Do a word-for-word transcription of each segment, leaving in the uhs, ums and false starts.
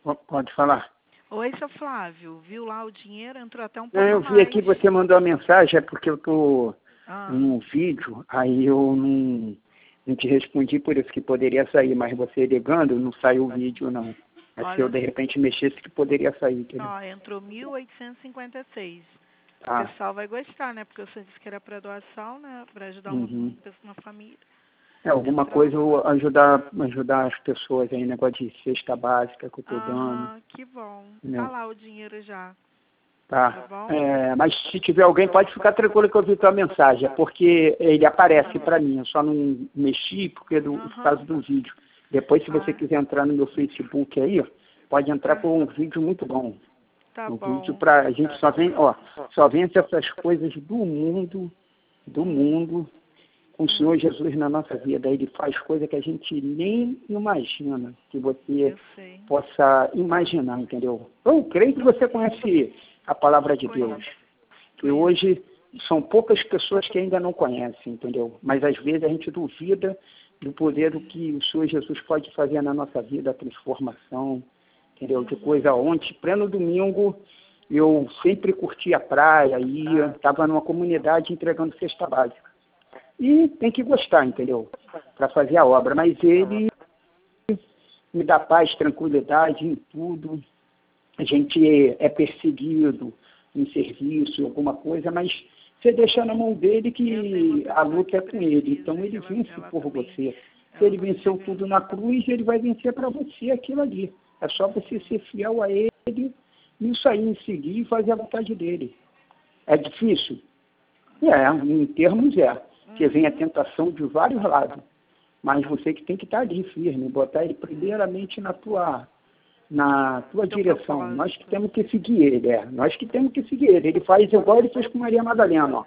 Pode falar. Oi, seu Flávio. Viu lá o dinheiro? Entrou até um pouco Não, eu mais. vi aqui, você mandou a mensagem, é porque eu tô Ah. num vídeo, aí eu não, não te respondi, por isso que poderia sair, mas você ligando, não saiu o vídeo, não. Mas se eu, de repente, mexesse, que poderia sair, entendeu? Ó, entrou mil oitocentos e cinquenta e seis. Ah. O pessoal vai gostar, né? Porque você disse que era para doação, né? Para ajudar uma, Uhum. uma família. É, alguma Entrou... coisa eu ajudar, ajudar as pessoas aí, negócio de cesta básica que eu tô dando. Ah, que bom. Entendeu? Tá lá o dinheiro já. Tá. Tá bom? É, mas se tiver alguém, pode ficar tranquilo que eu vi tua mensagem, é porque ele aparece para mim, eu só não mexi porque do, Uhum. por causa do vídeo. Depois, se você ah. quiser entrar no meu Facebook aí, pode entrar com um vídeo muito bom. Tá um bom. vídeo pra a gente só vem, ó, só vence essas coisas do mundo, do mundo, com o Senhor Jesus na nossa vida. Ele faz coisas que a gente nem imagina que você possa imaginar, entendeu? Eu creio que você conhece a palavra de Deus. Que hoje são poucas pessoas que ainda não conhecem, entendeu? Mas às vezes a gente duvida do poder do que o Senhor Jesus pode fazer na nossa vida, a transformação, entendeu? De coisa. Ontem, pleno domingo, eu sempre curti a praia, ia, estava numa comunidade entregando cesta básica. E tem que gostar, entendeu? Para fazer a obra. Mas ele me dá paz, tranquilidade em tudo. A gente é perseguido em serviço, alguma coisa, mas você deixa na mão dele que a luta é com ele. Então ele vence por você. Se ele venceu tudo na cruz, ele vai vencer para você aquilo ali. É só você ser fiel a ele, isso aí, em seguir e fazer a vontade dele. É difícil? É, em termos é. Porque vem a tentação de vários lados. Mas você que tem que estar ali firme, botar ele primeiramente na tua, na tua direção. Nós que temos que seguir ele, é. Nós que temos que seguir ele. Ele faz igual ele fez com Maria Madalena, ó.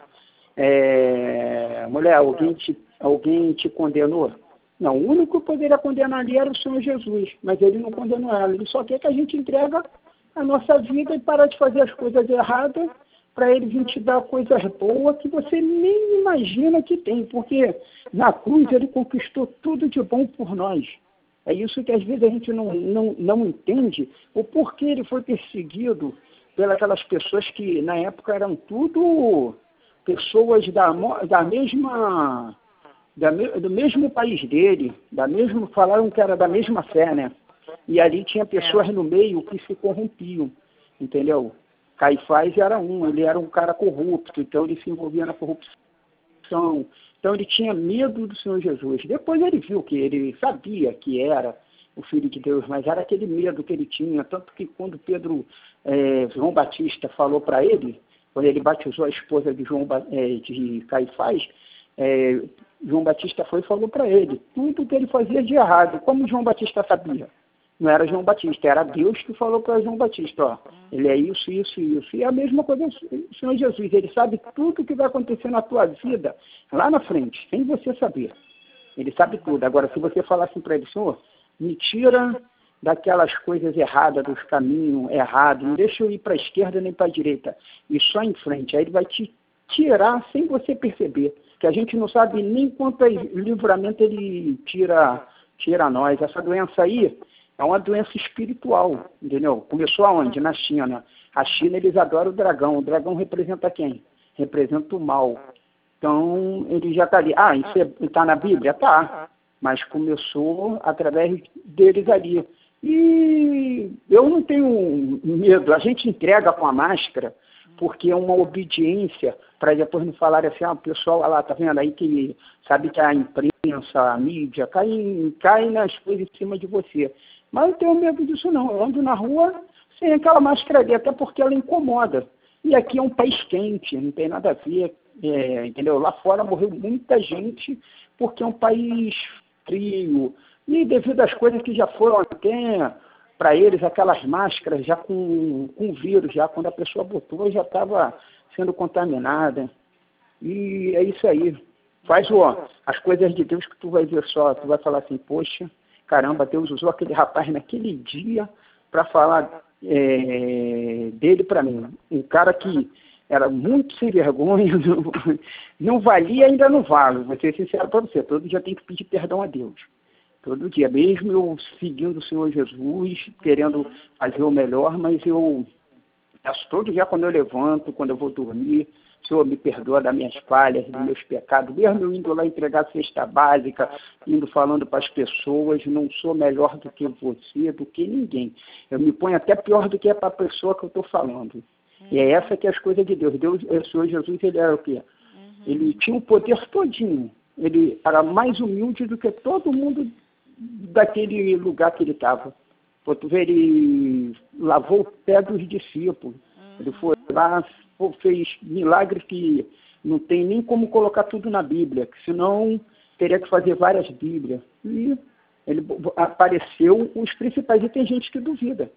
É, mulher, alguém te, alguém te condenou? Não, o único que poderia condenar ali era o Senhor Jesus, mas ele não condenou ela. Ele só quer que a gente entregue a nossa vida e parar de fazer as coisas erradas para ele vir te dar coisas boas que você nem imagina que tem, porque na cruz ele conquistou tudo de bom por nós. É isso que às vezes a gente não, não, não entende, o porquê ele foi perseguido pelas pessoas que na época eram tudo pessoas da, da mesma, da, do mesmo país dele, da mesmo, falaram que era da mesma fé, né? E ali tinha pessoas no meio que se corrompiam, entendeu? Caifás era um, ele era um cara corrupto, então ele se envolvia na corrupção. Então ele tinha medo do Senhor Jesus. Depois ele viu que ele sabia que era o Filho de Deus, mas era aquele medo que ele tinha. Tanto que quando Pedro, é, João Batista falou para ele, quando ele batizou a esposa de, João, é, de Caifás, é, João Batista foi e falou para ele tudo que ele fazia de errado. Como João Batista sabia? Não era João Batista, era Deus que falou para João Batista, ó, ele é isso, isso, isso. E é a mesma coisa o Senhor Jesus, ele sabe tudo o que vai acontecer na tua vida, lá na frente, sem você saber. Ele sabe tudo. Agora, se você falar assim para ele, Senhor, me tira daquelas coisas erradas, dos caminhos errados, não deixa eu ir para a esquerda nem para a direita, e só em frente. Aí ele vai te tirar sem você perceber, que a gente não sabe nem quanto livramento ele tira, tira nós. Essa doença aí é uma doença espiritual, entendeu? Começou aonde? Na China. A China, eles adoram o dragão. O dragão representa quem? Representa o mal. Então, ele já está ali. Ah, isso está na Bíblia? Tá. Mas começou através deles ali. E eu não tenho medo. A gente entrega com a máscara porque é uma obediência para depois não falar assim, ah, o pessoal lá, tá vendo aí que sabe que a imprensa, a mídia, cai, cai nas coisas em cima de você. Mas eu não tenho medo disso não, eu ando na rua sem aquela máscara ali, até porque ela incomoda. E aqui é um país quente, não tem nada a ver, é, entendeu? Lá fora morreu muita gente porque é um país frio. E devido às coisas que já foram até para eles, aquelas máscaras já com, com vírus, já quando a pessoa botou, já estava sendo contaminada. E é isso aí. Faz o, as coisas de Deus que tu vai ver só, tu vai falar assim, poxa, caramba, Deus usou aquele rapaz naquele dia para falar é, dele para mim. Um cara que era muito sem vergonha, não, não valia, ainda não vale. Vou ser sincero para você, todo dia tem que pedir perdão a Deus. Todo dia, mesmo eu seguindo o Senhor Jesus, querendo fazer o melhor, mas eu peço todo dia quando eu levanto, quando eu vou dormir, Senhor, me perdoa das minhas falhas, dos meus pecados, mesmo eu indo lá entregar a cesta básica, indo falando para as pessoas, não sou melhor do que você, do que ninguém. Eu me ponho até pior do que é para a pessoa que eu estou falando. Uhum. E é essa que é as coisas de Deus. Deus, o Senhor Jesus, ele era o quê? Uhum. Ele tinha o poder todinho. Ele era mais humilde do que todo mundo daquele lugar que ele estava. Tu vê, ele lavou o pé dos discípulos. Uhum. Ele foi lá, fez milagres que não tem nem como colocar tudo na Bíblia, que senão teria que fazer várias Bíblias. E ele apareceu os principais, e tem gente que duvida.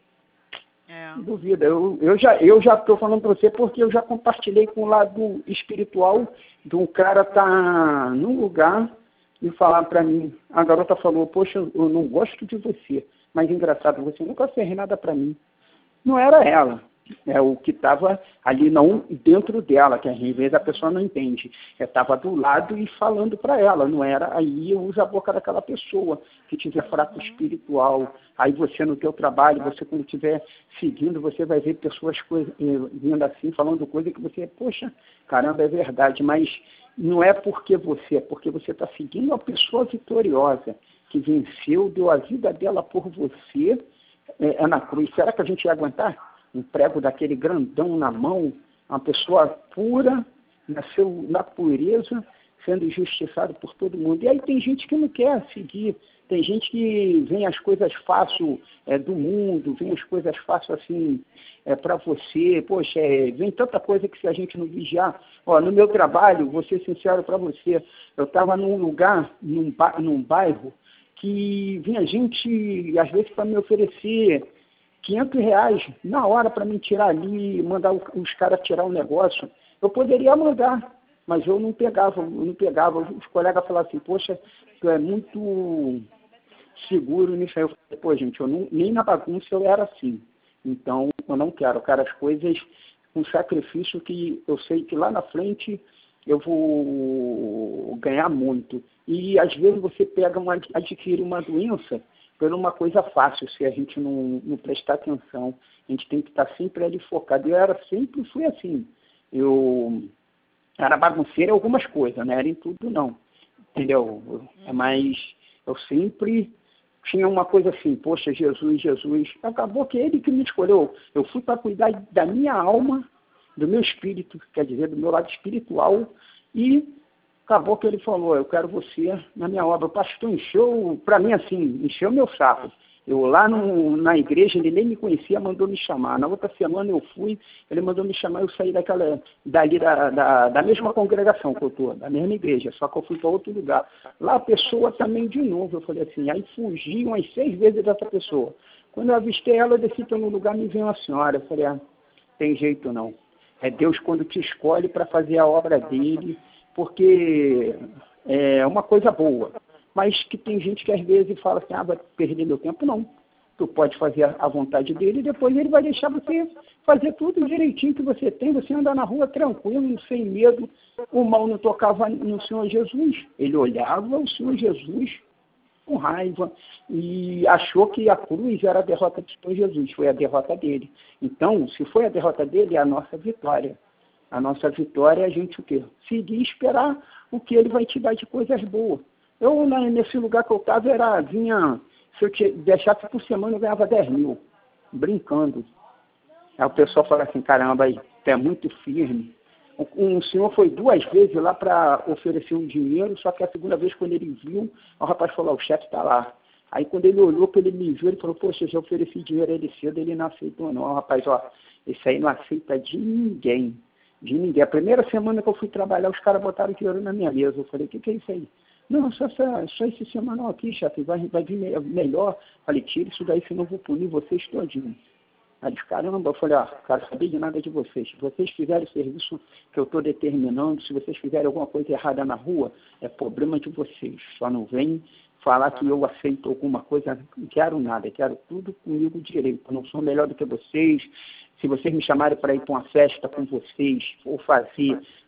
É. Duvida. Eu, eu já eu já estou falando para você porque eu já compartilhei com o lado espiritual do cara tá num lugar e falar para mim, a garota falou, poxa, eu não gosto de você, mas engraçado, você nunca fez nada para mim. Não era ela. É o que estava ali não dentro dela, que às vezes a pessoa não entende. Estava do lado e falando para ela, não era aí usa a boca daquela pessoa que tiver fraco espiritual. Aí você no teu trabalho, você quando estiver seguindo, você vai ver pessoas coisa, vindo assim, falando coisa que você, poxa, caramba, é verdade, mas não é porque você, é porque você está seguindo uma pessoa vitoriosa, que venceu, deu a vida dela por você, é, é na cruz. Será que a gente ia aguentar? Um prego daquele grandão na mão, uma pessoa pura, nasceu na pureza, sendo injustiçado por todo mundo. E aí tem gente que não quer seguir, tem gente que vem as coisas fácil é, do mundo, vem as coisas fácil assim é, para você, poxa, é, vem tanta coisa que se a gente não vigiar. Ó, no meu trabalho, vou ser sincero para você, eu estava num lugar, num, ba num bairro, que vinha gente, às vezes, para me oferecer quinhentos reais na hora para me tirar ali, mandar os caras tirar o negócio. Eu poderia mandar, mas eu não pegava, eu não pegava. Os colegas falavam assim, poxa, tu é muito seguro nisso aí. Eu falei, pô, gente, eu não, nem na bagunça eu era assim. Então, eu não quero. Eu quero as coisas com sacrifício que eu sei que lá na frente eu vou ganhar muito. E às vezes você pega uma, adquire uma doença por uma coisa fácil, se a gente não, não prestar atenção. A gente tem que estar sempre ali focado. Eu era sempre, fui assim. Eu era bagunceiro em algumas coisas, não era em tudo, não. Entendeu? Mas eu sempre tinha uma coisa assim, poxa, Jesus, Jesus. Acabou que ele que me escolheu. Eu fui para cuidar da minha alma, do meu espírito, quer dizer, do meu lado espiritual, e acabou que ele falou, eu quero você na minha obra. O pastor encheu, para mim assim, encheu meu saco. Eu lá no, na igreja, ele nem me conhecia, mandou me chamar. Na outra semana eu fui, ele mandou me chamar, eu saí daquela, dali da, da, da mesma congregação que eu estou, da mesma igreja, só que eu fui para outro lugar. Lá a pessoa também de novo, eu falei assim, aí fugi umas seis vezes dessa pessoa. Quando eu avistei ela, eu desci para um lugar, me veio uma senhora. Eu falei, ah, tem jeito não. É Deus quando te escolhe para fazer a obra dele, porque é uma coisa boa. Mas que tem gente que às vezes fala assim, ah, vai perder meu tempo. Não. Tu pode fazer a vontade dele e depois ele vai deixar você fazer tudo direitinho que você tem. Você anda na rua tranquilo, sem medo. O mal não tocava no Senhor Jesus. Ele olhava o Senhor Jesus com raiva e achou que a cruz era a derrota do Senhor Jesus. Foi a derrota dele. Então, se foi a derrota dele, é a nossa vitória. A nossa vitória é a gente o quê? Seguir e esperar o que ele vai te dar de coisas boas. Eu, nesse lugar que eu estava, era, vinha, se eu te deixasse por semana, eu ganhava dez mil, brincando. Aí o pessoal fala assim, caramba, aí, tu é muito firme. Um senhor foi duas vezes lá para oferecer um dinheiro, só que a segunda vez, quando ele viu, o rapaz falou, o chefe está lá. Aí quando ele olhou, quando ele me viu, ele falou, poxa, eu já ofereci dinheiro a ele cedo, ele não aceitou não. O rapaz, ó, esse aí não aceita de ninguém. De ninguém. A primeira semana que eu fui trabalhar, os caras botaram dinheiro na minha mesa. Eu falei, o que, que é isso aí? Não, só, só, só esse semanal aqui, chefe, vai, vai vir melhor. Eu falei, tira isso daí, senão eu vou punir vocês todinho. Aí disse, caramba, eu falei, ó, ah, quero saber de nada de vocês. Se vocês fizerem o serviço que eu estou determinando, se vocês fizerem alguma coisa errada na rua, é problema de vocês. Só não vem falar que eu aceito alguma coisa, não quero nada, quero tudo comigo direito. Eu não sou melhor do que vocês. Se vocês me chamarem para ir para uma festa com vocês, ou fazer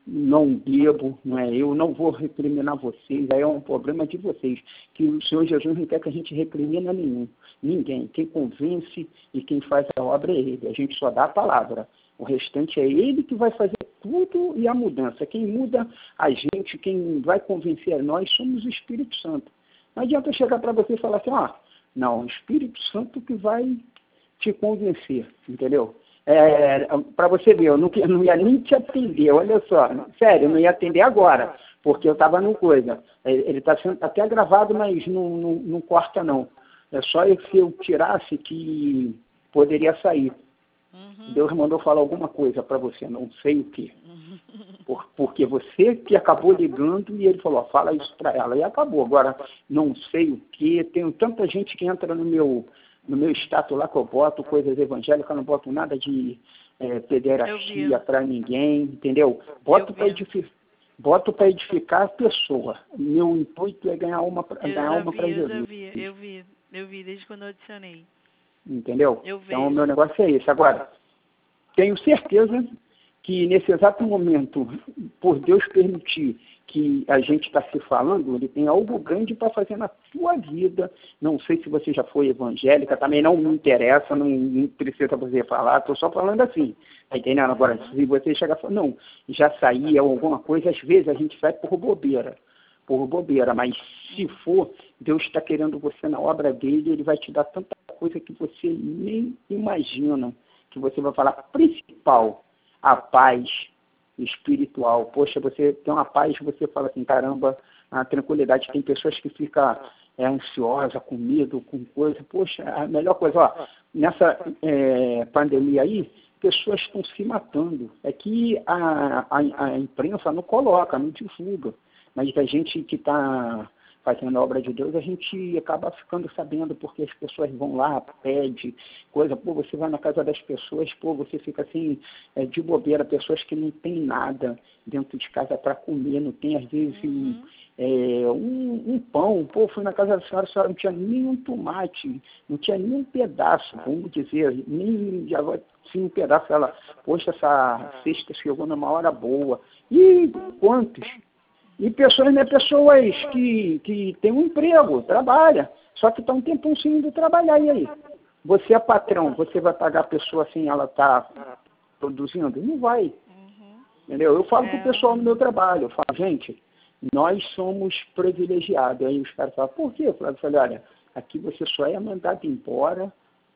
não bebo, não é eu, não vou recriminar vocês, aí é um problema de vocês, que o Senhor Jesus não quer que a gente recrimina nenhum, ninguém. Quem convence e quem faz a obra é Ele, a gente só dá a palavra. O restante é Ele que vai fazer tudo e a mudança. Quem muda a gente, quem vai convencer a nós, somos o Espírito Santo. Não adianta eu chegar para você e falar assim, ó, não, o Espírito Santo que vai te convencer, entendeu? É, para você ver, eu não, eu não ia nem te atender, olha só, sério, eu não ia atender agora, porque eu estava numa coisa, ele está sendo até gravado, mas não, não, não corta não, é só se eu tirasse que poderia sair. Uhum. Deus mandou falar alguma coisa para você, não sei o que, uhum. Por, porque você que acabou ligando e ele falou, ó, fala isso para ela, e acabou. Agora, não sei o que, tem tanta gente que entra no meu... No meu status lá que eu boto coisas evangélicas, eu não boto nada de é, pederastia para ninguém, entendeu? Boto para edificar, boto para edificar a pessoa. Meu intuito é ganhar uma para Jesus. Eu vi, eu vi, eu vi desde quando eu adicionei. Entendeu? Eu então, o meu negócio é esse. Agora, tenho certeza que nesse exato momento, por Deus permitir que a gente está se falando, ele tem algo grande para fazer na sua vida. Não sei se você já foi evangélica, também não me interessa, não, não precisa você falar, estou só falando assim, tá entendendo? Agora, se você chegar e falar, não, já saí ou alguma coisa, às vezes a gente sai por bobeira, por bobeira, mas se for, Deus está querendo você na obra dele, ele vai te dar tanta coisa que você nem imagina, que você vai falar, principal, a paz espiritual. Poxa, você tem uma paz, você fala assim, caramba, a tranquilidade. Tem pessoas que ficam é, ansiosas, com medo, com coisa. Poxa, a melhor coisa, ó, nessa é, pandemia aí, pessoas estão se matando. É que a, a, a imprensa não coloca, não divulga. Mas a gente que está fazendo a obra de Deus, a gente acaba ficando sabendo, porque as pessoas vão lá, pedem coisa, pô, você vai na casa das pessoas, pô, você fica assim, é, de bobeira, pessoas que não tem nada dentro de casa para comer, não tem, às vezes, uhum. é, um, um pão, pô, fui na casa da senhora, a senhora não tinha nem um tomate, não tinha nem um pedaço, vamos dizer, nem assim, um pedaço, ela, poxa, essa cesta chegou numa hora boa, e quantos? E pessoas, né, pessoas que, que têm um emprego, trabalham, só que estão um tempão sem indo trabalhar, e aí? Você é patrão, você vai pagar a pessoa assim, ela está produzindo? Não vai. Uhum. Entendeu? Eu falo é. para o pessoal no meu trabalho, eu falo, gente, nós somos privilegiados. Aí os caras falam, por quê? Eu falei, olha, aqui você só é mandado embora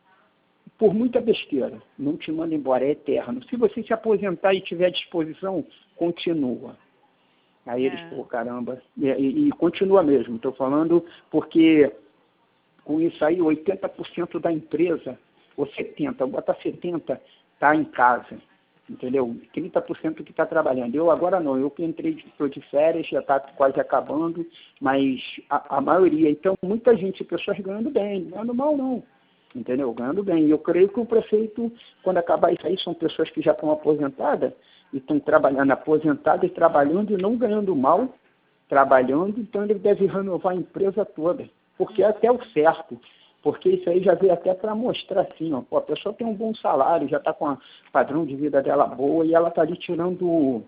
por muita besteira. Não te manda embora, é eterno. Se você se aposentar e tiver disposição, continua. Aí eles, é. pô, caramba, e, e, e continua mesmo, estou falando porque com isso aí oitenta por cento da empresa, ou setenta por cento, bota setenta por cento, está em casa, entendeu? trinta por cento que está trabalhando. Eu agora não, eu que entrei, estou de férias, já está quase acabando, mas a, a maioria, então muita gente, pessoas ganhando bem, ganhando mal não, entendeu? Ganhando bem. E eu creio que o prefeito, quando acabar isso aí, são pessoas que já estão aposentadas, e estão trabalhando, aposentados e trabalhando e não ganhando mal, trabalhando, então ele deve renovar a empresa toda, porque é até o certo, porque isso aí já veio até para mostrar assim, ó, pô, a pessoa tem um bom salário, já está com o padrão de vida dela boa e ela está ali tirando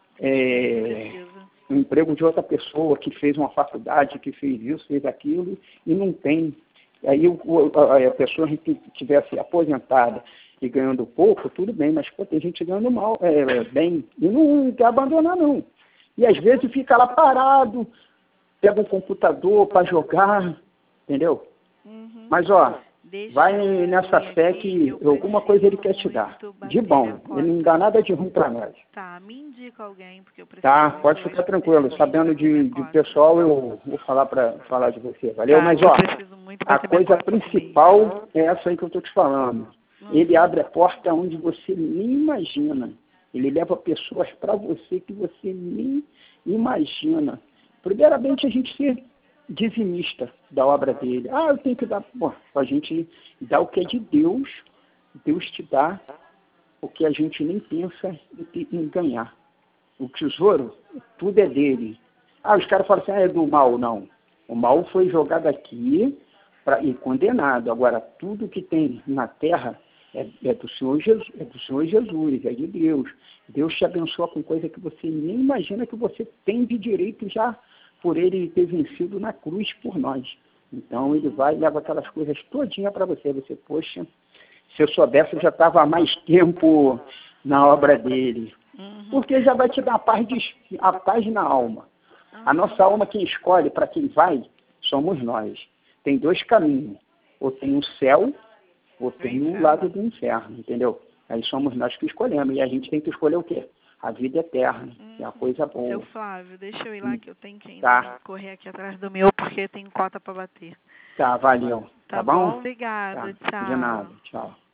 é, um emprego de outra pessoa que fez uma faculdade, que fez isso, fez aquilo, e não tem. Aí o, a, a pessoa que tivesse aposentada e ganhando pouco, tudo bem, mas pô, tem gente ganhando mal, é, bem, e não quer abandonar, não. E às vezes fica lá parado, pega um computador para jogar, entendeu? Uhum. Mas, ó, Deixa vai nessa fé que alguma coisa ele quer te dar, de bom. Ele não dá nada de ruim para nós. Tá, me indica alguém, porque eu preciso... Tá, pode ficar tranquilo. Sabendo de, de pessoal, eu vou falar para falar de você, valeu? Tá, mas, ó, a coisa principal é essa aí que eu tô te falando. Ele abre a porta onde você nem imagina. Ele leva pessoas para você que você nem imagina. Primeiramente, a gente ser dizimista da obra dele. Ah, eu tenho que dar... Bom, a gente dá o que é de Deus. Deus te dá o que a gente nem pensa em, em ganhar. O tesouro, tudo é dele. Ah, os caras falam assim, ah, é do mal. Não. O mal foi jogado aqui pra, e condenado. Agora, tudo que tem na terra... É, é do Senhor Jesus, é do Senhor Jesus, é de Deus. Deus te abençoa com coisa que você nem imagina que você tem de direito já por ele ter vencido na cruz por nós. Então ele vai e leva aquelas coisas todinha para você. Você, poxa, se eu soubesse eu já estava há mais tempo na obra dele. Uhum. Porque já vai te dar a paz, de, a paz na alma. A nossa alma, quem escolhe para quem vai, somos nós. Tem dois caminhos. Ou tem o céu, ou tem o lado do inferno, entendeu? Aí somos nós que escolhemos. E a gente tem que escolher o quê? A vida eterna, que é a coisa boa. Seu Flávio, deixa eu ir lá que eu tenho que ainda tá. correr aqui atrás do meu, porque tem cota para bater. Tá, valeu. Tá, Tá bom? bom? Obrigada, Tá. tchau. De nada, tchau.